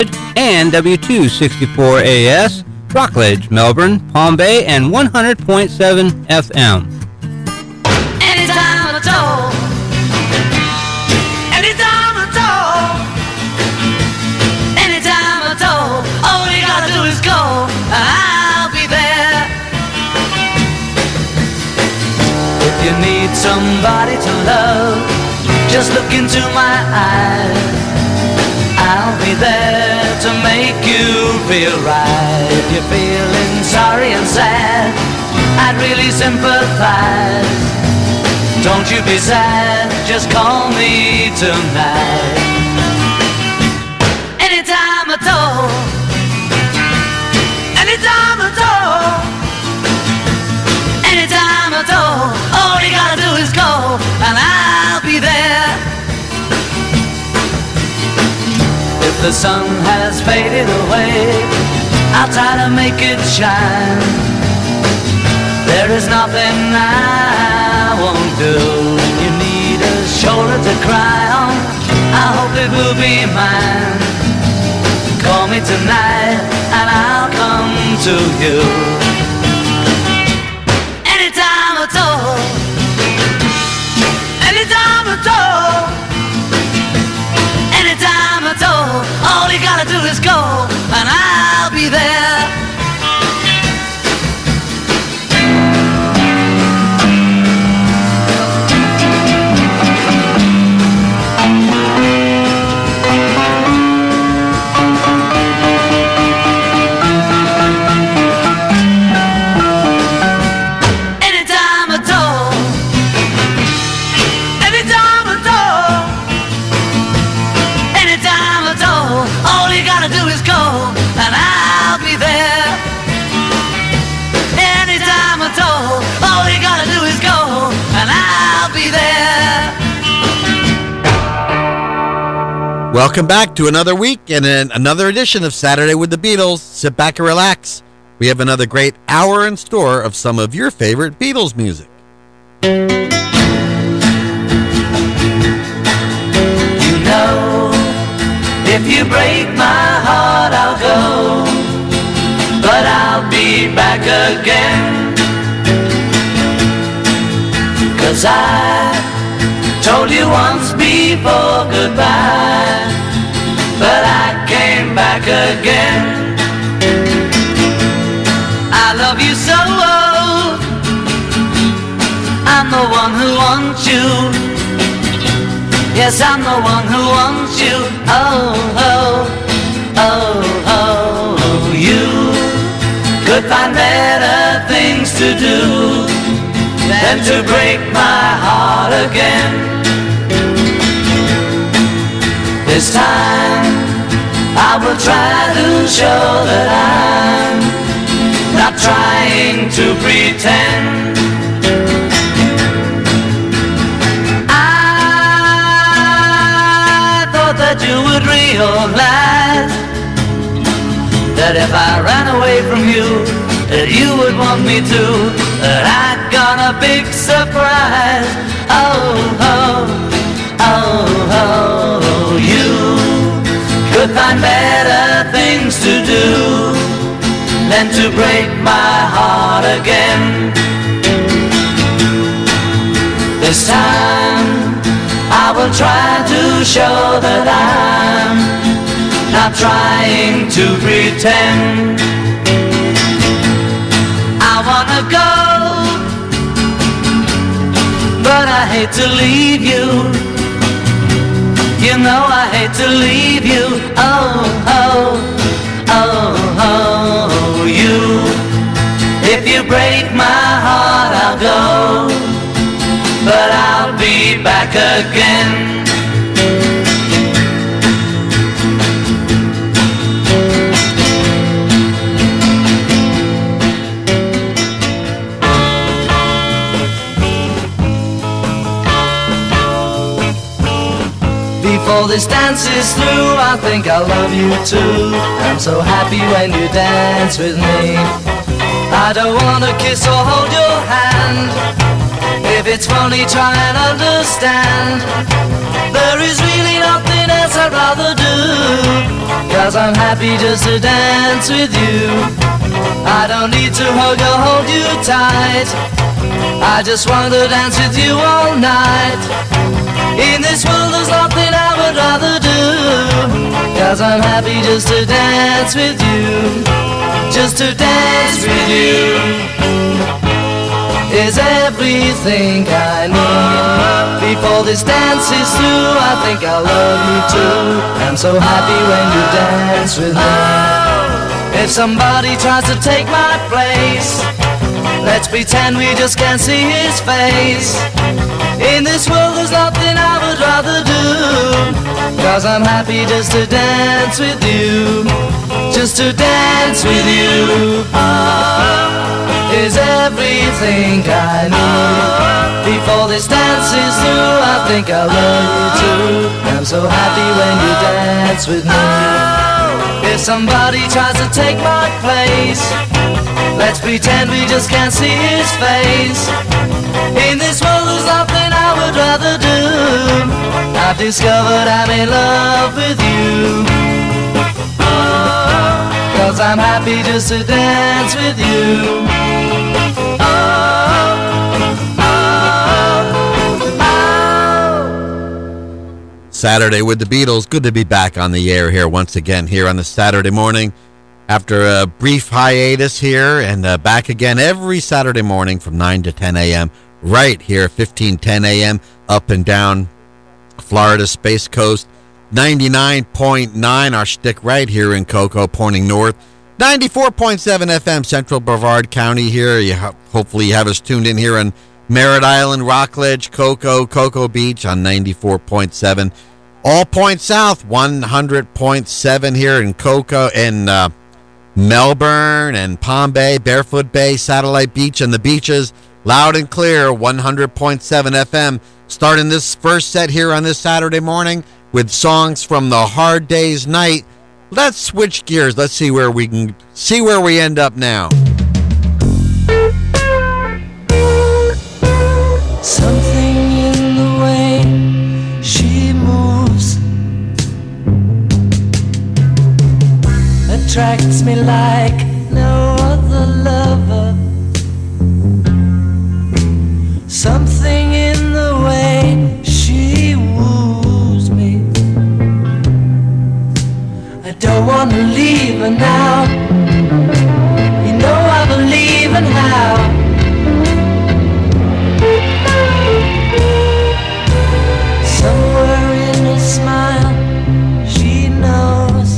and W264AS, Rockledge, Melbourne, Palm Bay, and 100.7 FM. Anytime at all. Anytime at all. Anytime at all. All you gotta do is call, and I'll be there. If you need somebody to love, just look into my eyes. I'll be there to make you feel right. If you're feeling sorry and sad, I'd really sympathize. Don't you be sad, just call me tonight. Anytime at all. Anytime at all. Anytime at all. All you gotta do is call, and I'll be there. If the sun has faded away, I'll try to make it shine. There is nothing I won't do. You need a shoulder to cry on, I hope it will be mine. Call me tonight and I'll come to you. Anytime at all. Anytime at all. Anytime at all. All you gotta do is go and I'll be there. Welcome back to another week and another edition of Saturday with the Beatles. Sit back and relax. We have another great hour in store of some of your favorite Beatles music. You know, if you break my heart, I'll go, but I'll be back again. 'Cause I told you once before goodbye, but I came back again. I love you so, I'm the one who wants you. Yes, I'm the one who wants you. Oh, oh, oh, oh. You could find better things to do than to break my heart again. This time I will try to show that I'm not trying to pretend. I thought that you would realize that if I ran away from you, that you would want me to, that I'd got a big surprise. Oh, oh, oh, oh, you could find better things to do than to break my heart again. This time I will try to show that I'm not trying to pretend. I wanna go, but I hate to leave you. You know I hate to leave you. Oh, oh, oh, oh, you. If you break my heart, I'll go, but I'll be back again. Before this dance is through, I think I love you too. I'm so happy when you dance with me. I don't wanna kiss or hold your hand. If it's funny, try and understand. There is really nothing else I'd rather do, 'cause I'm happy just to dance with you. I don't need to hug or hold you tight, I just want to dance with you all night. In this world there's nothing I would rather do, 'cause I'm happy just to dance with you. Just to dance with you is everything I need. Before this dance is through, I think I'll love you too. I'm so happy when you dance with me. If somebody tries to take my place, let's pretend we just can't see his face. In this world there's nothing I would rather do, 'cause I'm happy just to dance with you. Just to dance with you is everything I need. Before this dance is through, I think I love you too. I'm so happy when you dance with me. If somebody tries to take my place, let's pretend we just can't see his face. In this world there's nothing I would rather do, I've discovered I'm in love with you. 'Cause I'm happy just to dance with you. Saturday with the Beatles. Good to be back on the air here once again here on the Saturday morning after a brief hiatus here, and back again every Saturday morning from 9 to 10 a.m. right here, 1510 a.m. up and down Florida Space Coast. 99.9 our shtick right here in Cocoa, pointing north. 94.7 FM Central Brevard County here. Hopefully you have us tuned in here on Merritt Island, Rockledge, Cocoa Beach on 94.7. All points south, 100.7 here in Cocoa, in Melbourne and Palm Bay, Barefoot Bay, Satellite Beach, and the beaches. Loud and clear, 100.7 FM. Starting this first set here on this Saturday morning with songs from the Hard Day's Night. Let's switch gears. Let's see where we end up now. Something in the way she moves attracts me like no other lover. Something in the way she woos me. I don't want to leave her now. You know I believe in how. Somewhere in her smile, she knows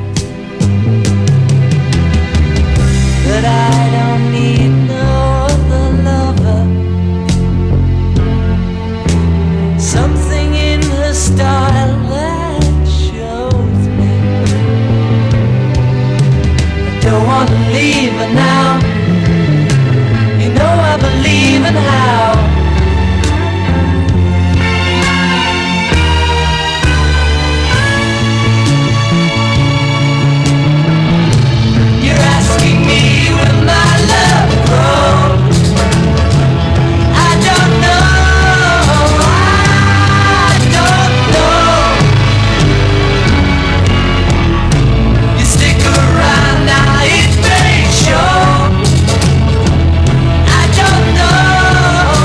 that I don't need no other lover. Something in her style that shows me I don't want to leave her now. You know I believe in how. I don't know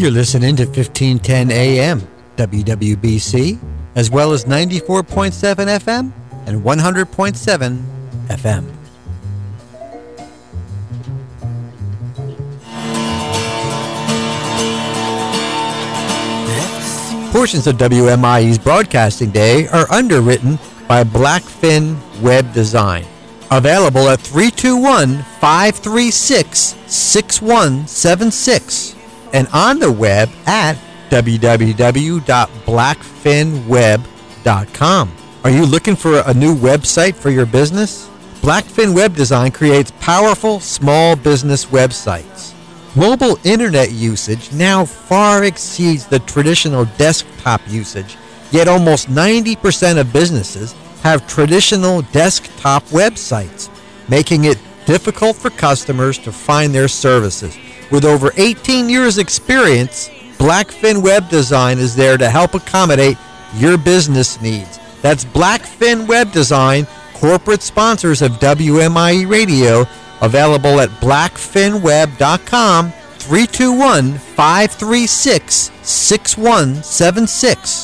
You're listening to 1510 AM WWBC, as well as 94.7 FM and 100.7 FM. Portions of WMIE's broadcasting day are underwritten by Blackfin Web Design. Available at 321-536-6176 and on the web at www.blackfinweb.com. Are you looking for a new website for your business? Blackfin Web Design creates powerful small business websites. Mobile internet usage now far exceeds the traditional desktop usage, yet almost 90% of businesses have traditional desktop websites, making it difficult for customers to find their services. With over 18 years' experience, Blackfin Web Design is there to help accommodate your business needs. That's Blackfin Web Design, corporate sponsors of WMIE Radio, available at blackfinweb.com, 321-536-6176.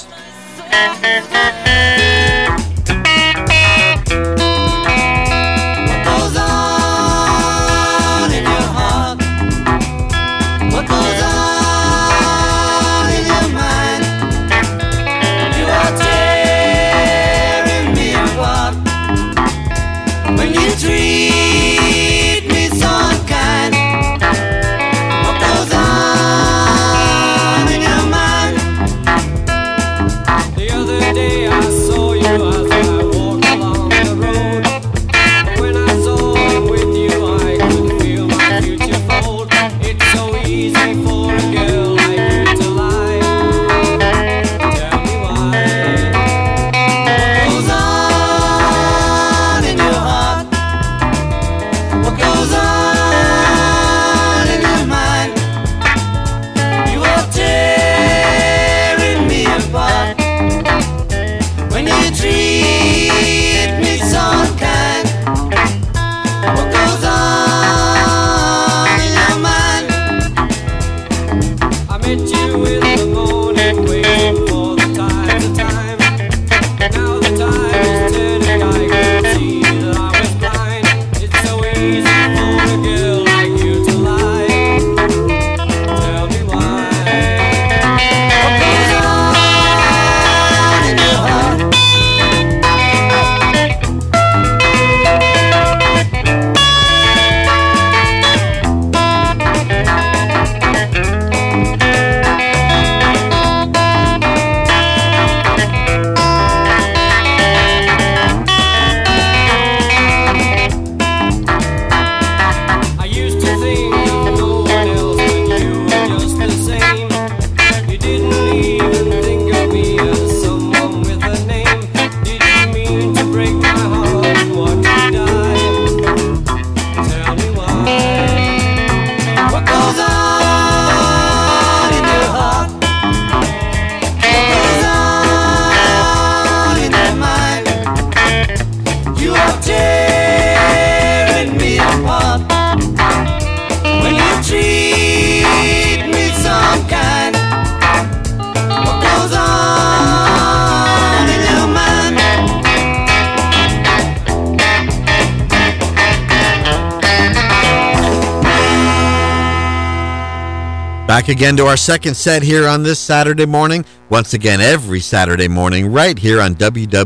Back again to our second set here on this Saturday morning. Once again, every Saturday morning, right here on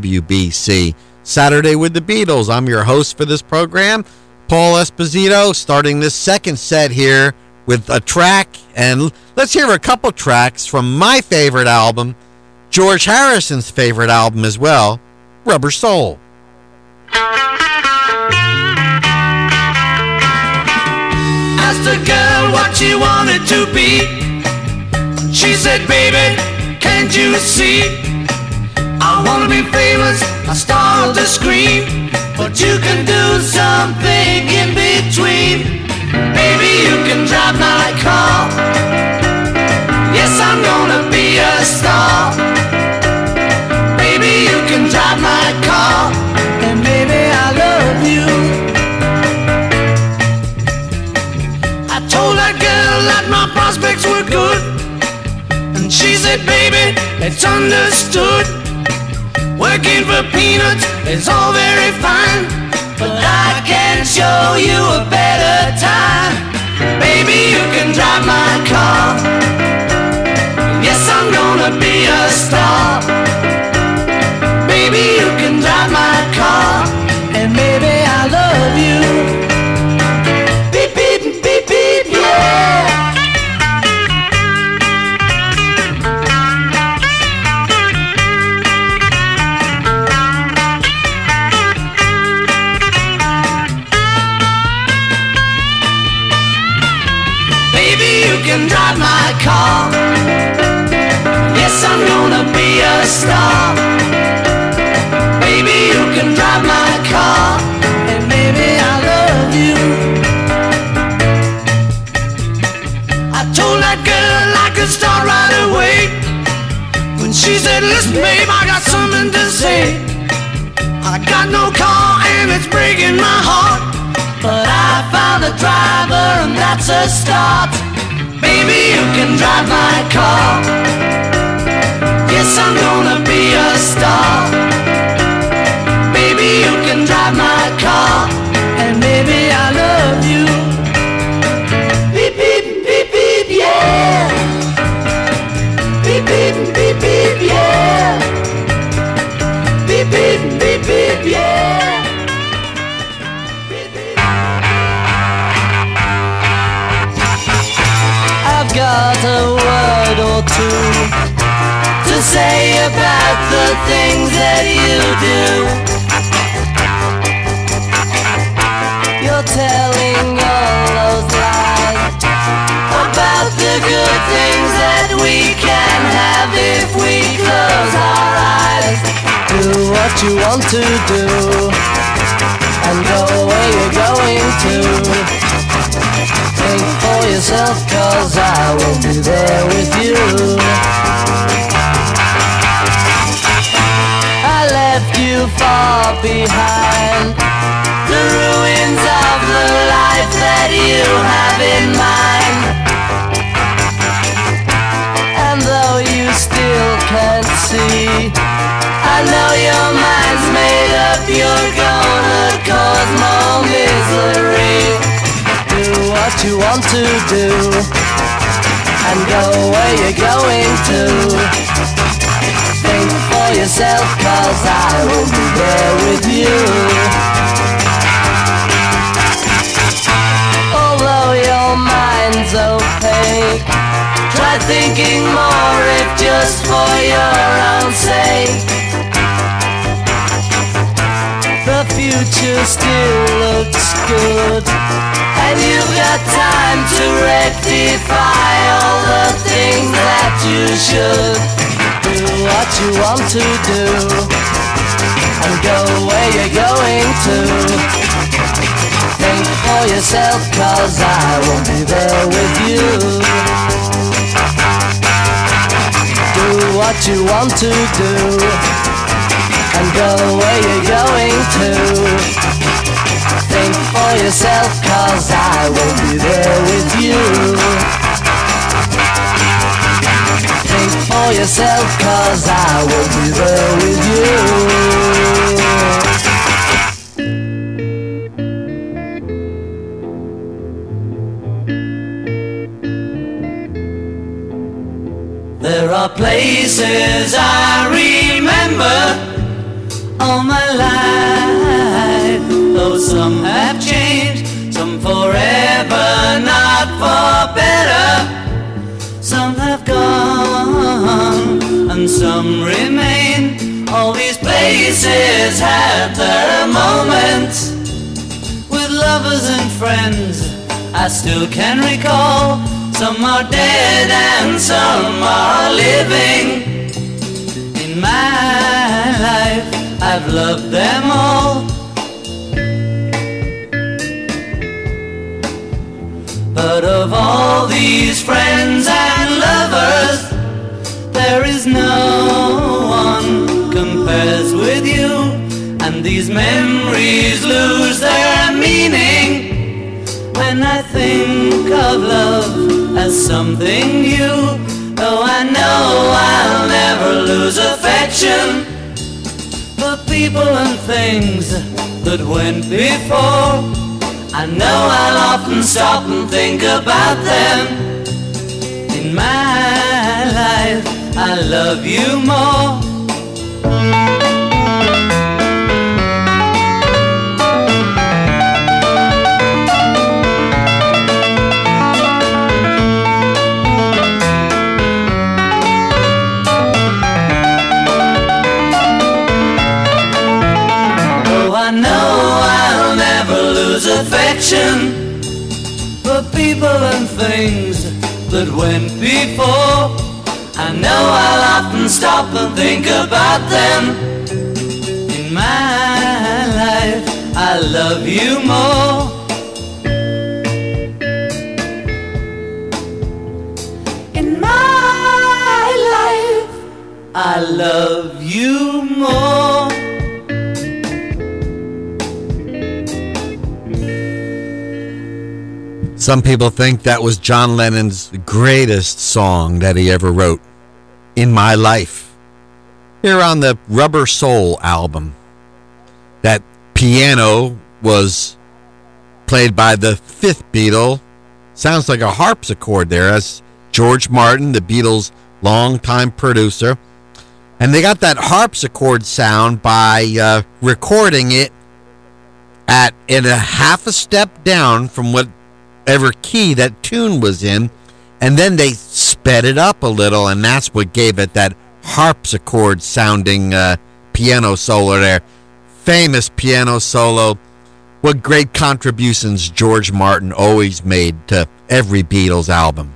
WWBC. Saturday with the Beatles. I'm your host for this program, Paul Esposito, starting this second set here with a track. And let's hear a couple tracks from my favorite album, George Harrison's favorite album as well, Rubber Soul. Asked a girl what she wanted to be. She said, baby, can't you see? I wanna be famous, a star on the screen, but you can do something in between. Baby, you can drive my car. Yes, I'm gonna be a star. Baby, you can drive my car, and baby, I love you. I told that girl that my prospects were good. said, baby, it's understood. Working for peanuts is all very fine, but I can show you a better time. Baby, you can drive my car. Yes, I'm gonna be a star. Baby, you can drive my car, and baby, I love you. Beep, beep, beep, beep, yeah. Can drive my car. Yes, I'm gonna be a star. Baby, you can drive my car, and baby, I love you. I told that girl I could start right away. When she said, listen, babe, I got something to say. I got no car and it's breaking my heart, but I found a driver and that's a start. Baby, you can drive my car. Yes, I'm gonna be a star. Baby, you can drive my car, and baby, I love you. Beep, beep, beep, beep, yeah. Beep, beep, beep, beep, yeah. Beep, beep, beep, beep, yeah. I've got a word or two to say about the things that you do. You're telling all those lies about the good things that we can have if we close our eyes. Do what you want to do and go where you're going to. Think for yourself, cause I will be there with you. I left you far behind the ruins of the life that you have in mind. And though you still can't see, I know your mind's made up. You're gonna cause more misery. Do what you want to do and go where you're going to. Think for yourself, cause I will be there with you. Although your mind's opaque, try thinking more if just for your own sake. The future still looks good, and you've got time to rectify all the things that you should. Do what you want to do and go where you're going to. Think for yourself, cause I will be there with you. Do what you want to do and go where you're going to. Think for yourself, cause I will be there with you. Think for yourself, cause I will be there with you. There are places I remember all my life, though some have changed, some forever, not for better. Some have gone and some remain. All these places had their moments with lovers and friends I still can recall. Some are dead and some are living. In my life I've loved them all, but of all these friends and lovers, there is no one compares with you. And these memories lose their meaning when I think of love as something new. Oh, I know I'll never lose affection for people and things that went before. I know I'll often stop and think about them. In my life, I love you more. I know I'll never lose affection for people and things that went before. I know I'll often stop and think about them. In my life, I love you more. In my life, I love you more. Some people think that was John Lennon's greatest song that he ever wrote, In My Life. Here on the Rubber Soul album, that piano was played by the fifth Beatle. Sounds like a harpsichord there. That's George Martin, the Beatles' longtime producer. And they got that harpsichord sound by recording it in a half a step down from whatever key that tune was in, and then they sped it up a little, and that's what gave it that harpsichord sounding piano solo there. Famous piano solo. What great contributions George Martin always made to every Beatles album.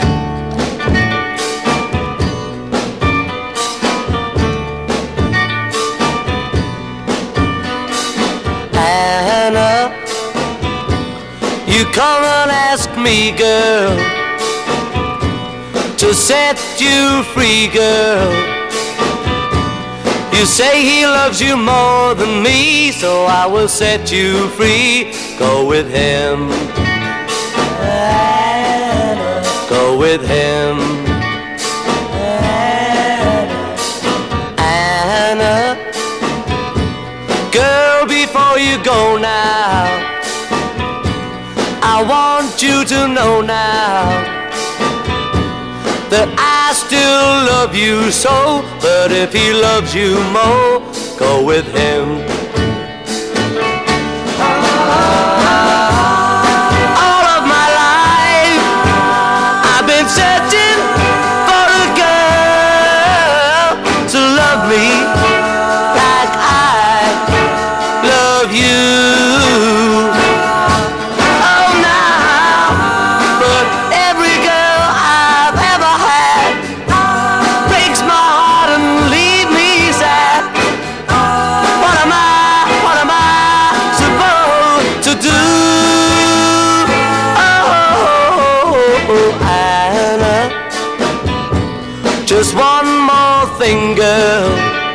Anna, you come and ask me, girl, to set you free, girl. You say he loves you more than me, so I will set you free. Go with him, Anna. Go with him, Anna. Girl, before you go now, I want you to know now that I still love you so. But if he loves you more, go with him. All of my life I've been searching for a girl to love me like I love you. Just one more thing, girl.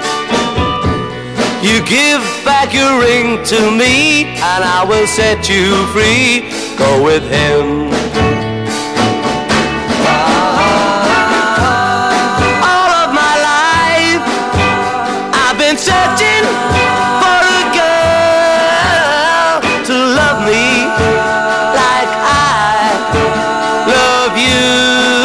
You give back your ring to me, and I will set you free. Go with him. All of my life I've been searching for a girl to love me like I love you.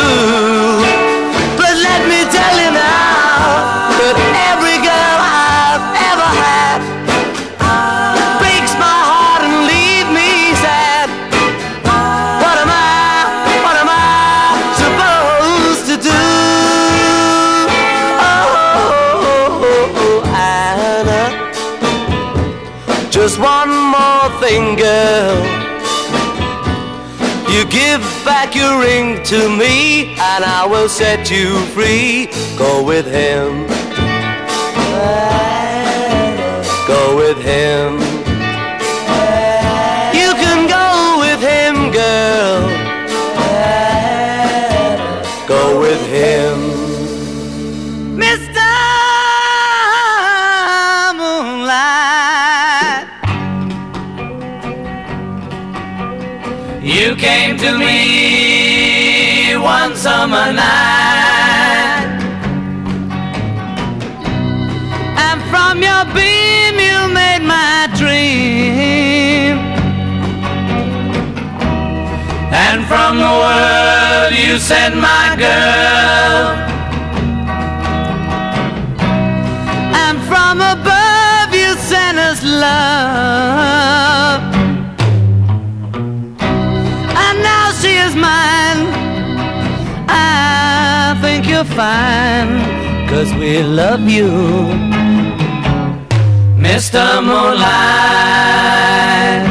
Just one more thing, girl. You give back your ring to me, and I will set you free. Go with him. Go with him. You can go with him, girl. Go with him. Mr. Moonlight, you came to me one summer night. a beam you made my dream, and from the world you sent my girl, and from above you sent us love, and now she is mine. I think you're fine, 'cause we love you, Mr. Moonlight.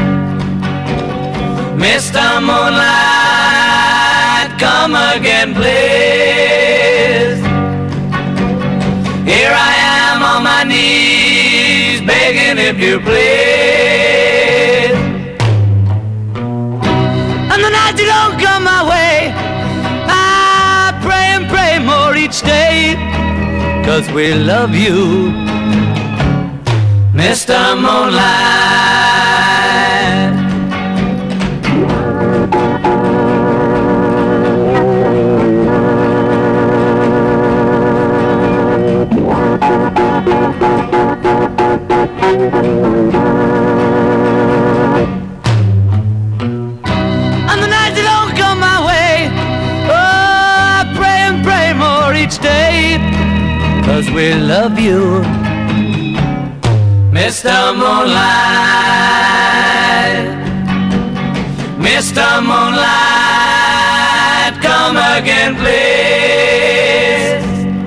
Mr. Moonlight, come again, please. Here I am on my knees, begging if you please. And the night you don't come my way, I pray and pray more each day, 'cause we love you, Mr. Moonlight. And the nights you don't come my way, oh, I pray and pray more each day, 'cause we love you, Mr. Moonlight. Mr. Moonlight, come again, please.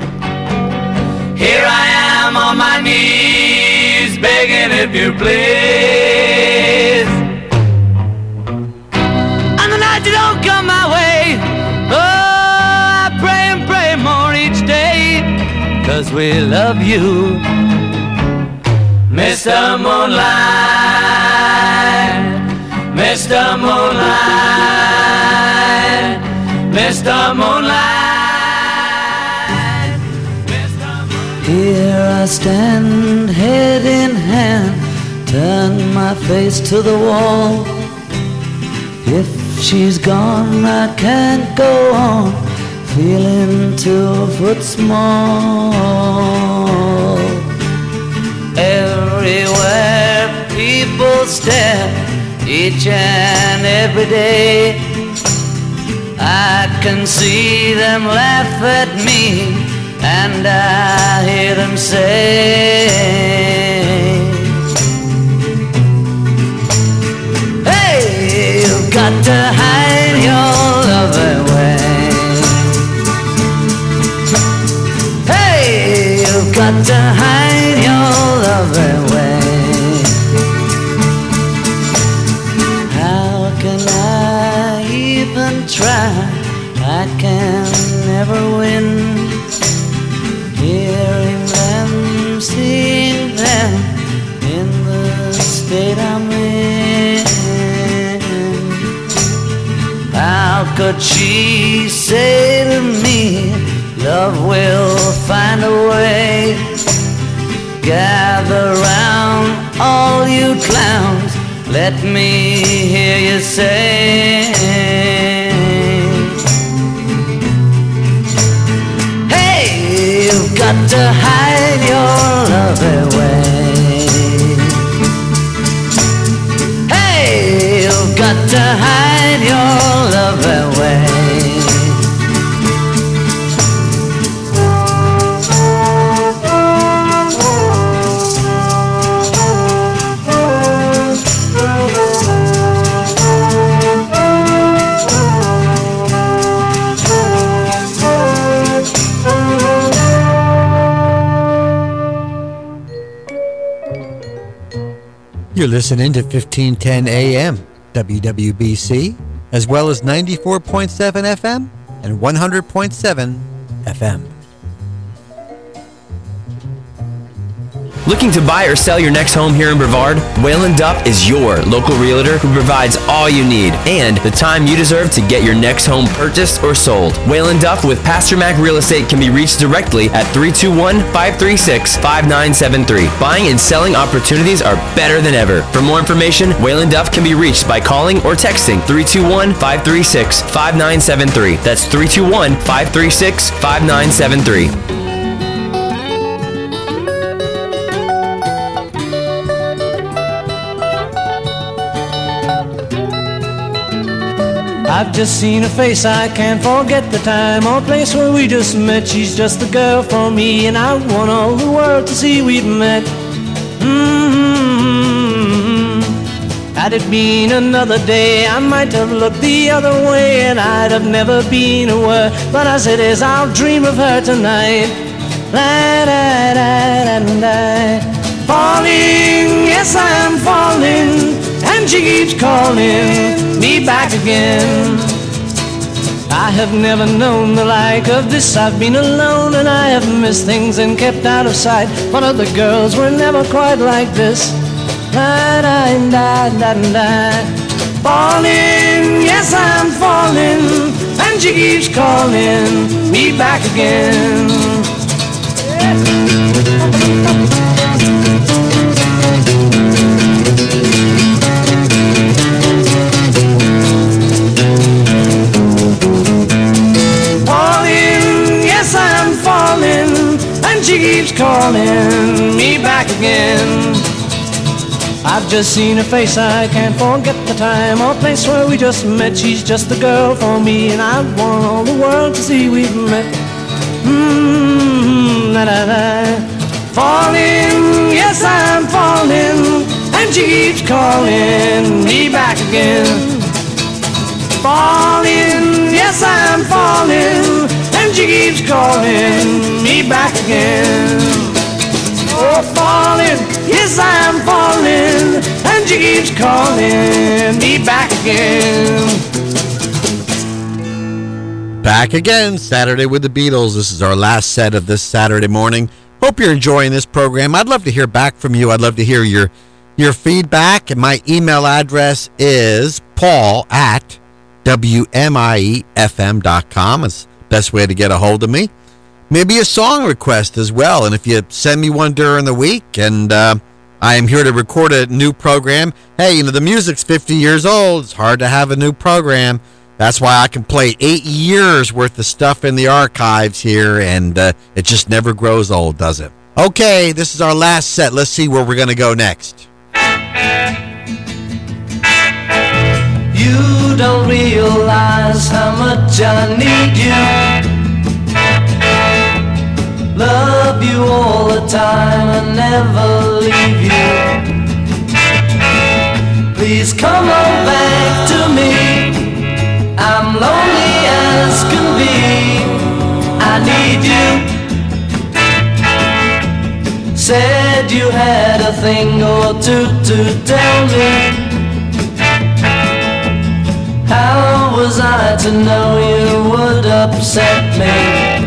Here I am on my knees, begging if you please. And the night you don't come my way, oh, I pray and pray more each day, 'cause we love you, Mr. Moonlight. Mr. Moonlight. Mr. Moonlight. Here I stand, head in hand, turn my face to the wall. If she's gone, I can't go on, feeling 2 foot small. Everywhere people stare, each and every day, I can see them laugh at me, and I hear them say, hey, you've got to hide your love away. Hey, you've got to hide your love away. How can I even try? I can never win. Hearing them, seeing them in the state I'm in. How could she say to me, love will find a way? Gather round, all you clowns, let me hear you say, hey, you've got to hide your love away. Hey, you've got to hide your love away. You're listening to 1510 AM, WWBC, as well as 94.7 FM and 100.7 FM. Looking to buy or sell your next home here in Brevard? Wayland Duff is your local realtor who provides all you need and the time you deserve to get your next home purchased or sold. Wayland Duff with Pastor Mac Real Estate can be reached directly at 321-536-5973. Buying and selling opportunities are better than ever. For more information, Wayland Duff can be reached by calling or texting 321-536-5973. That's 321-536-5973. I've just seen her face, I can't forget the time or place where we just met. She's just the girl for me, and I want all the world to see we've met. Had it been another day, I might have looked the other way, and I'd have never been aware. But as it is, I'll dream of her tonight. Falling, yes I am falling, and she keeps calling me back again. I have never known the like of this. I've been alone and I have missed things and kept out of sight, but other girls were never quite like this. Falling, yes I'm falling, and she keeps calling me back again. Falling, yes I'm falling, and she keeps calling me back again. I've just seen her face, I can't forget the time or place where we just met. She's just the girl for me, and I want all the world to see we've met. Falling, yes I'm falling, and she keeps calling me back again. Falling, yes I'm falling, and she keeps calling me back again. Oh, falling, yes I'm falling, and she keeps calling me back again. Back again, Saturday with the Beatles. This is our last set of this Saturday morning. Hope you're enjoying this program. I'd love to hear back from you. I'd love to hear your feedback. And my email address is paul@wmiefm.com. It's the best way to get a hold of me. Maybe a song request as well. And if you send me one during the week and I am here to record a new program, hey, the music's 50 years old. It's hard to have a new program. That's why I can play 8 years worth of stuff in the archives here, and it just never grows old, does it? Okay, this is our last set. Let's see where we're going to go next. You don't realize how much I need you. Love you all the time and never leave you. Please come on back to me. I'm lonely as can be. I need you. Said you had a thing or two to tell me. How was I to know you would upset me?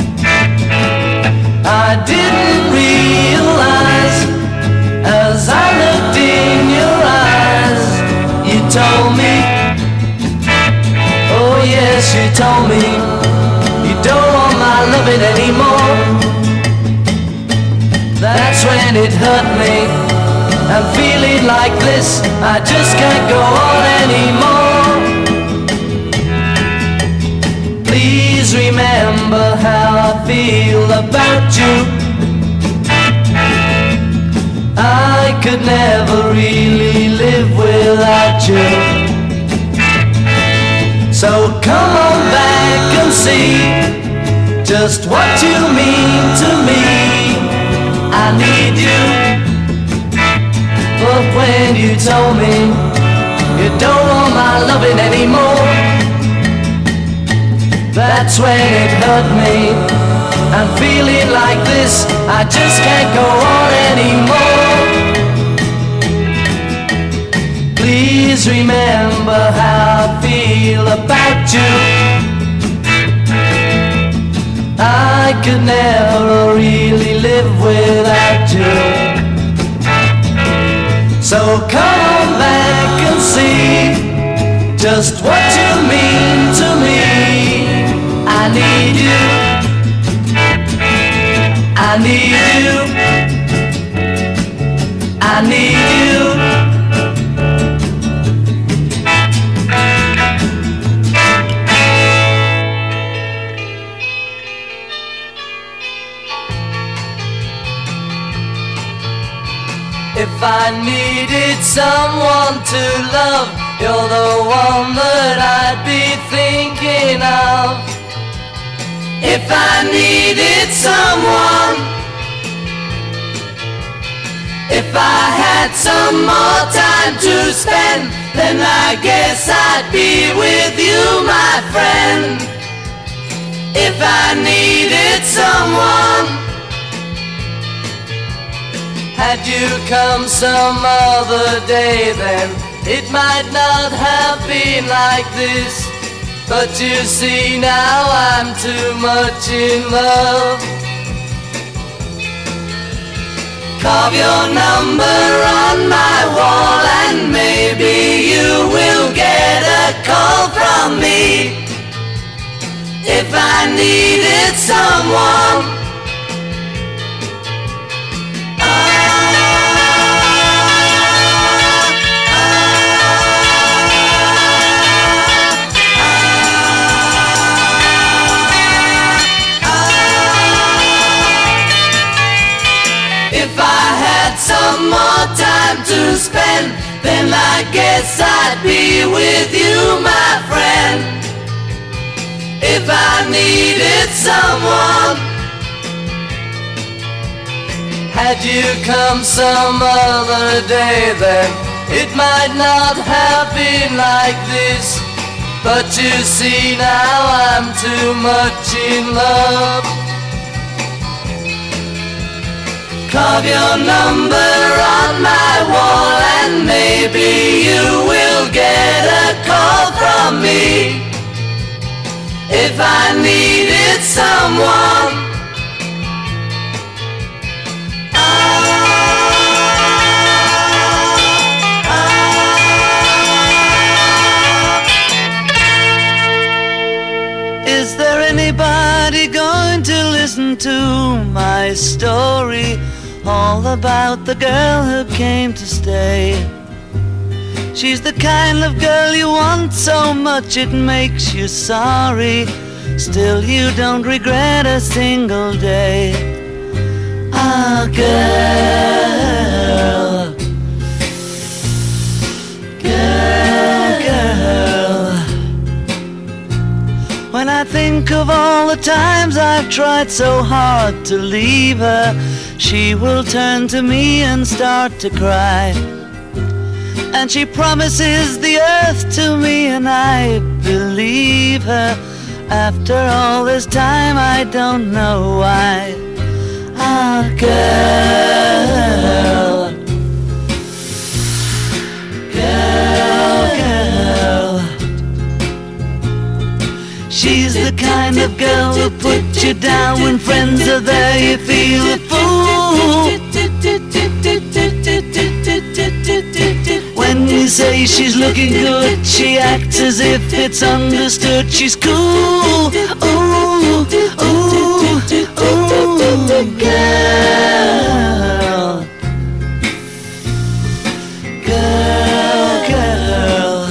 I didn't realize as I looked in your eyes. You told me, oh yes, you told me you don't want my loving anymore. That's when it hurt me. I'm feeling like this, I just can't go on anymore. Please remember how I feel about you. I could never really live without you. So come on back and see just what you mean to me. I need you. But when you told me you don't want my loving anymore, that's when it hurt me. I'm feeling like this, I just can't go on anymore. Please remember how I feel about you. I could never really live without you. So come on back and see just what you mean to me. I need you. I need you. I need you. If I needed someone to love, you're the one that I'd be if I needed someone, if I had some more time to spend, then I guess I'd be with you, my friend. If I needed someone, had you come some other day, then it might not have been like this. But you see, now I'm too much in love. Carve your number on my wall, and maybe you will get a call from me. If I needed someone, some more time to spend, then I guess I'd be with you, my friend. If I needed someone, had you come some other day, then it might not have been like this. But you see, now I'm too much in love. Carve your number on my wall, and maybe you will get a call from me. If I needed someone, Is there anybody going to listen to my story? All about the girl who came to stay. She's the kind of girl you want so much it makes you sorry. Still you don't regret a single day. Ah, girl, girl, girl. When I think of all the times I've tried so hard to leave her, she will turn to me and start to cry. And she promises the earth to me, and I believe her. After all this time, I don't know why. Ah, girl, girl, girl. She's the kind of girl who'll put you down when friends are there. You feel a fool when you say she's looking good. She acts as if it's understood. She's cool. Ooh, ooh, ooh, girl, girl, girl.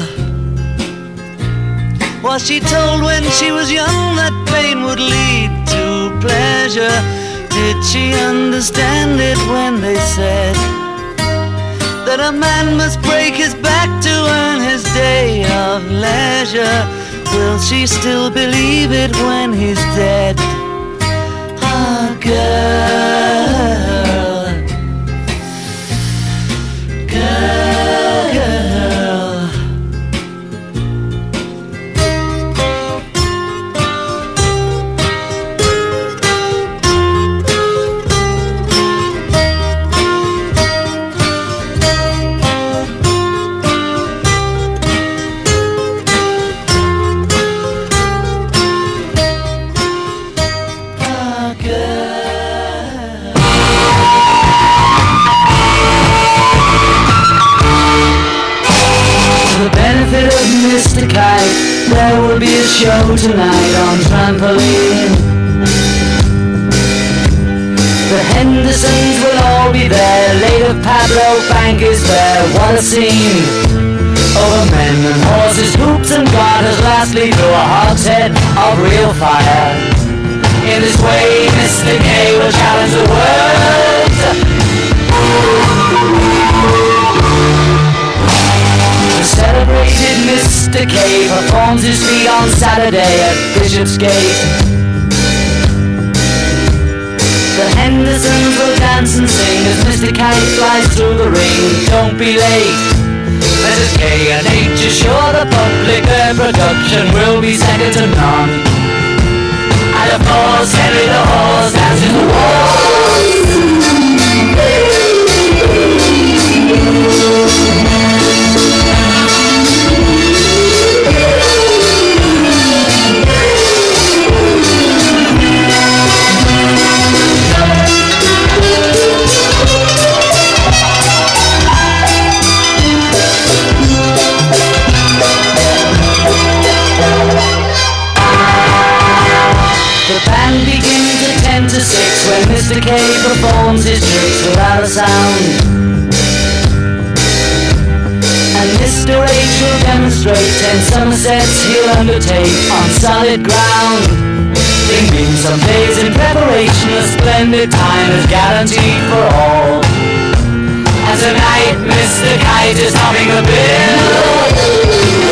Was she told when she was young that pain would lead to pleasure? Did she understand it when they said that a man must break his back to earn his day of leisure? Will she still believe it when he's dead? Ah, girl, girl, girl. There will be a show tonight on Trampoline. The Hendersons will all be there. Later Pablo Bank is there. What a scene! Over men and horses, hoops and garters. Lastly through a hogshead of real fire. In this way Mr. Gay will challenge the world. The celebrated Mr. K performs his feat on Saturday at Bishopsgate. The Hendersons will dance and sing as Mr. Kite flies through the ring. Don't be late. Mrs. K and H assure the public their production will be second to none. And of course Henry the Horse dances the waltz. The band begins at 10 to 6 when Mr. K performs his tricks without a sound. And Mr. H will demonstrate 10 Somersets he'll undertake on solid ground. Thinking some days in preparation, a splendid time is guaranteed for all. And tonight Mr. Kite is humming a bill.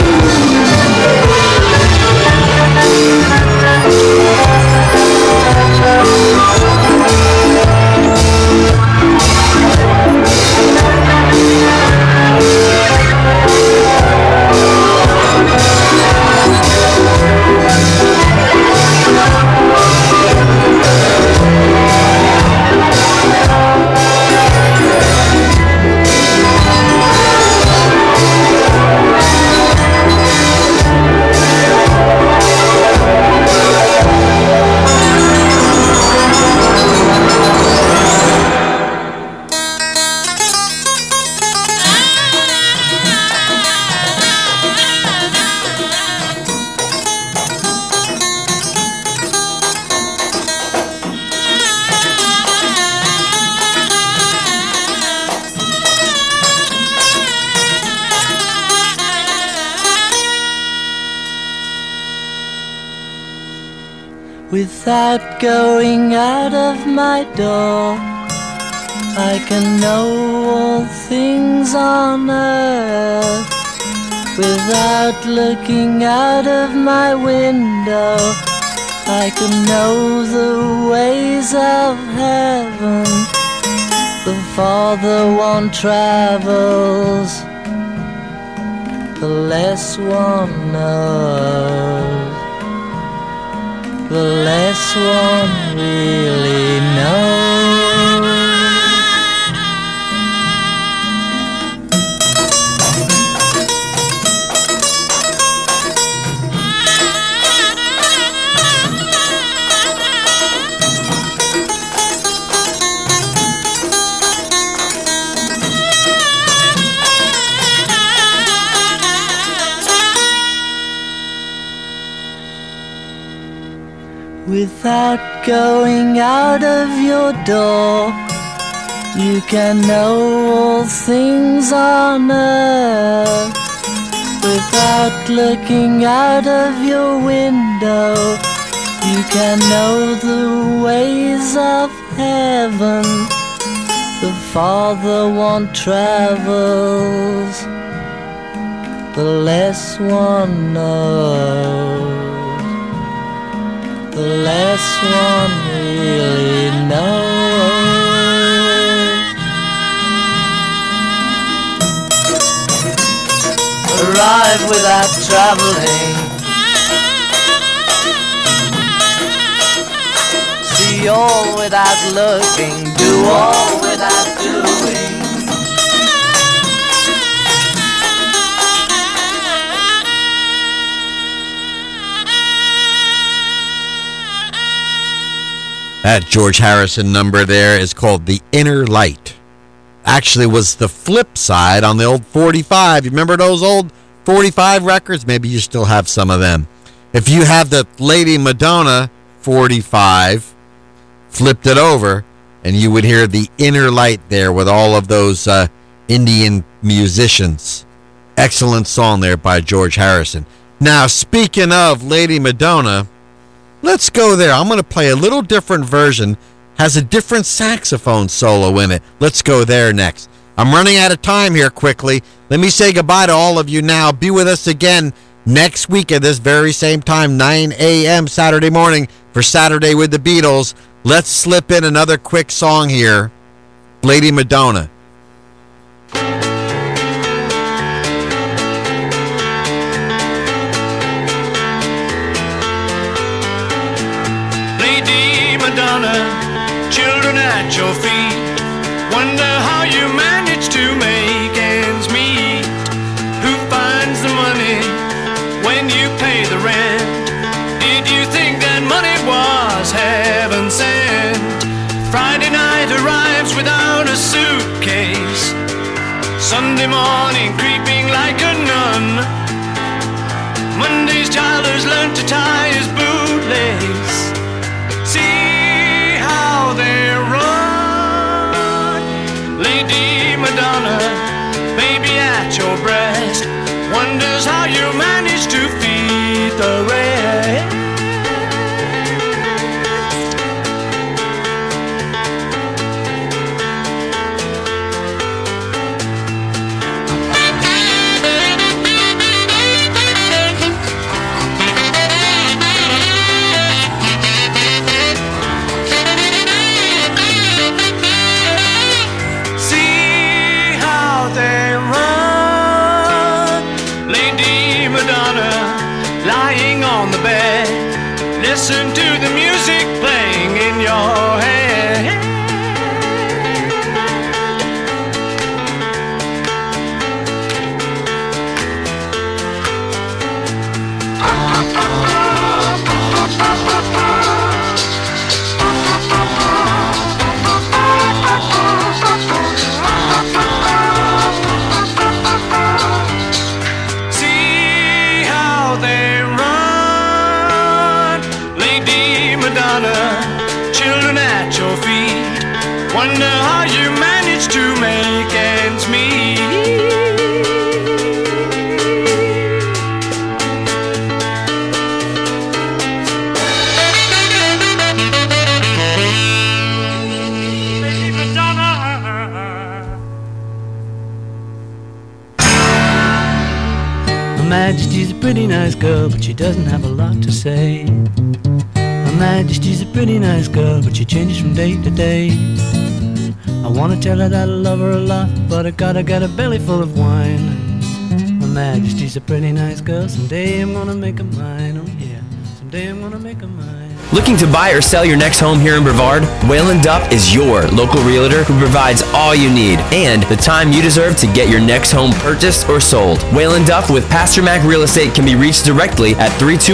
Without going out of my door, I can know all things on earth. Without looking out of my window, I can know the ways of heaven. The farther one travels, the less one knows. The less one really knows. Without going out of your door, you can know all things on earth. Without looking out of your window, you can know the ways of heaven. The farther one travels, the less one knows. The less one really knows. Arrive without traveling, see all without looking, do all without doing. That George Harrison number there is called The Inner Light. Actually was the flip side on the old 45. You remember those old 45 records? Maybe you still have some of them. If you have the Lady Madonna 45, flipped it over, and you would hear The Inner Light there with all of those Indian musicians. Excellent song there by George Harrison. Now, speaking of Lady Madonna, let's go there. I'm going to play a little different version. Has a different saxophone solo in it. Let's go there next. I'm running out of time here quickly. Let me say goodbye to all of you now. Be with us again next week at this very same time, 9 a.m. Saturday morning for Saturday with the Beatles. Let's slip in another quick song here. Lady Madonna. Lady Madonna, children at your feet, wonder how you manage to make ends meet. Who finds the money when you pay the rent? Did you think that money was heaven sent? Friday night arrives without a suitcase, Sunday morning creeping like a nun. Monday's child has learned to tie his bootlace. See how they run. Lady Madonna, baby at your breast, wonders how you manage to feed the rest. Listen to the music playing in your head. See how they run, Lady Madonna, children at your feet, wonder how you manage to make ends meet. Lady Madonna. Her Majesty's a pretty nice girl, but she doesn't have a lot to say. Her Majesty's a pretty nice girl, but she changes from day to day. I wanna tell her that I love her a lot, but I gotta get a belly full of wine. Her Majesty's a pretty nice girl, someday I'm gonna make her mine, oh yeah, someday I'm gonna make her mine. Looking to buy or sell your next home here in Brevard? Whalen Dupp is your local realtor who provides all you need and the time you deserve to get your next home purchased or sold. Whalen Dupp with Pastor Mac Real Estate can be reached directly at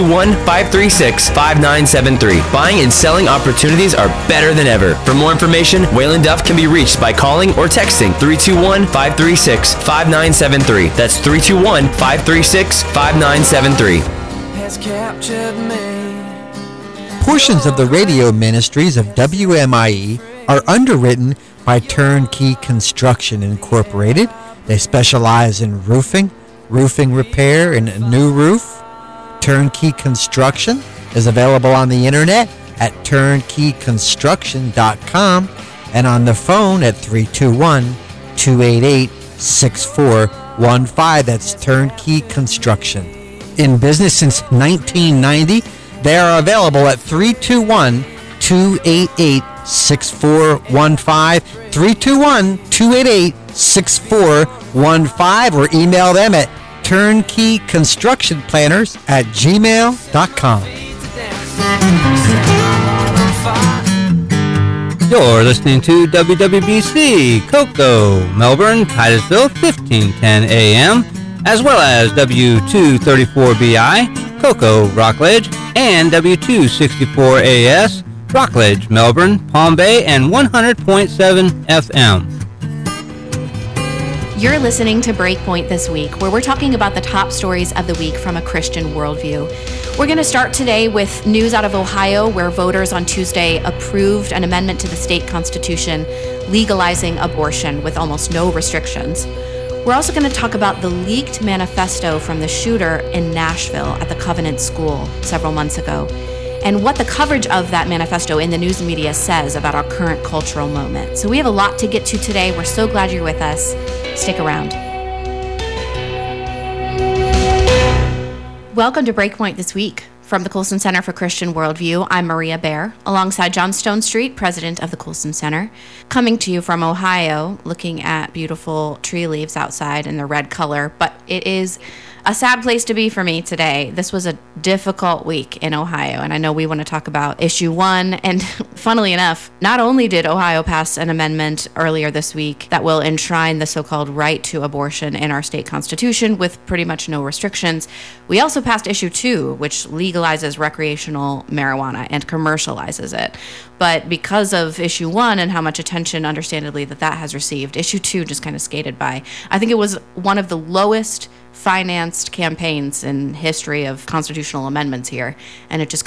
321-536-5973. Buying and selling opportunities are better than ever. For more information, Whalen Dupp can be reached by calling or texting 321-536-5973. That's 321-536-5973. Has captured me. Portions of the radio ministries of WMIE are underwritten by Turnkey Construction Incorporated. They specialize in roofing repair, and a new roof. Turnkey Construction is available on the internet at turnkeyconstruction.com and on the phone at 321-288-6415. That's Turnkey Construction. In business since 1990, they are available at 321-288-6415, 321-288-6415, or email them at turnkeyconstructionplanners@gmail.com. You're listening to WWBC, Cocoa, Melbourne, Titusville, 1510 AM, as well as W234BI, Cocoa, Rockledge, and W264AS, Rockledge, Melbourne, Palm Bay, and 100.7 FM. You're listening to Breakpoint this week, where we're talking about the top stories of the week from a Christian worldview. We're going to start today with news out of Ohio, where voters on Tuesday approved an amendment to the state constitution legalizing abortion with almost no restrictions. We're also going to talk about the leaked manifesto from the shooter in Nashville at the Covenant School several months ago, and what the coverage of that manifesto in the news media says about our current cultural moment. So we have a lot to get to today. We're so glad you're with us. Stick around. Welcome to Breakpoint this week. From the Colson Center for Christian Worldview, I'm Maria Baer, alongside John Stone Street, president of the Colson Center, coming to you from Ohio, looking at beautiful tree leaves outside in the red color, but it is a sad place to be for me today. This was a difficult week in Ohio, and I know we want to talk about issue 1. And funnily enough, not only did Ohio pass an amendment earlier this week that will enshrine the so-called right to abortion in our state constitution with pretty much no restrictions, we also passed issue 2, which legalizes recreational marijuana and commercializes it. But because of issue 1 and how much attention, understandably, that has received, issue 2 just kind of skated by. I think it was one of the lowest financed campaigns in history of constitutional amendments here, and it just